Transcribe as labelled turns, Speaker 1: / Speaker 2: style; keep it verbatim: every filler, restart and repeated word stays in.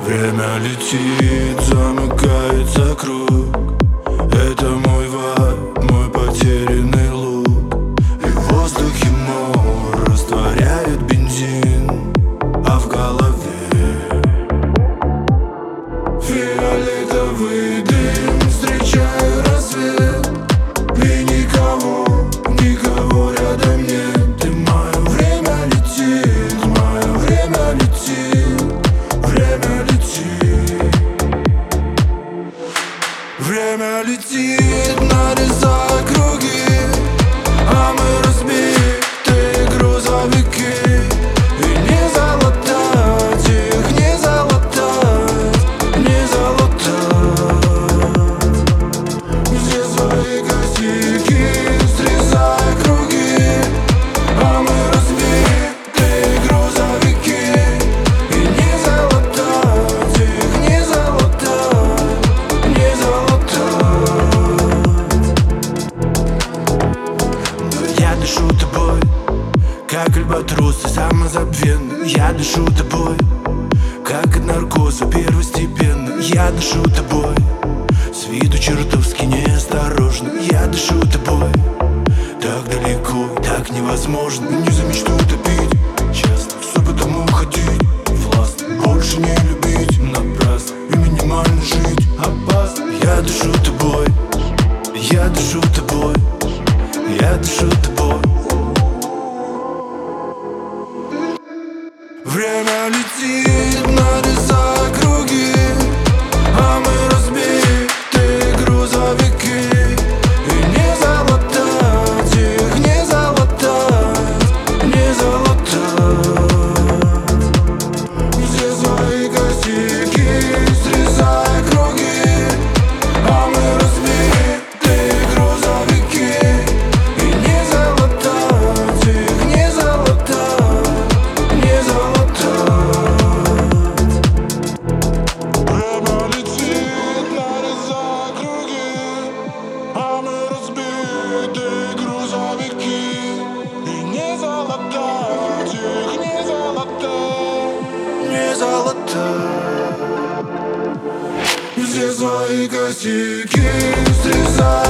Speaker 1: Время летит, замыкается круг. Это мой вайб, мой потерянный лук. И в воздухе мор растворяет бензин, а в голове фиолетовый дым. Встречаю рассвет, и никого, никого рядом нет. И мое время летит, мое время летит, время летит. Время летит, нарезая круги, а мы разбитые грузовики. И не залатать их, не залатать, не залатать. Все свои косяки, срезая круги, а мы разбитые грузовики. И не залатать их, не залатать, не залатать. Я дышу тобой, как альбатрос, ты самозабвенный. Я дышу тобой, как от наркоза первостепенно. Я дышу тобой, с виду чертовски неосторожно. Я дышу тобой, так далеко, так невозможно. Не за мечту топить, честно, все потому уходить. Властно, больше не любить, напрасно. И минимально жить, опасно. Я дышу тобой, я дышу тобой, я дышу тобой. Время летит, нарезая круги, а мы разбитые грузовики. И не залатать их, не залатать, не залатать. Все свои косяки, срезая круги, а мы разбитые грузовики. И не залатать их, не залатать, не залатать. Время летит, нарезая круги, а мы разбитые грузовики. И не залатать их, не залатать, не залатать. Все свои косяки, срезая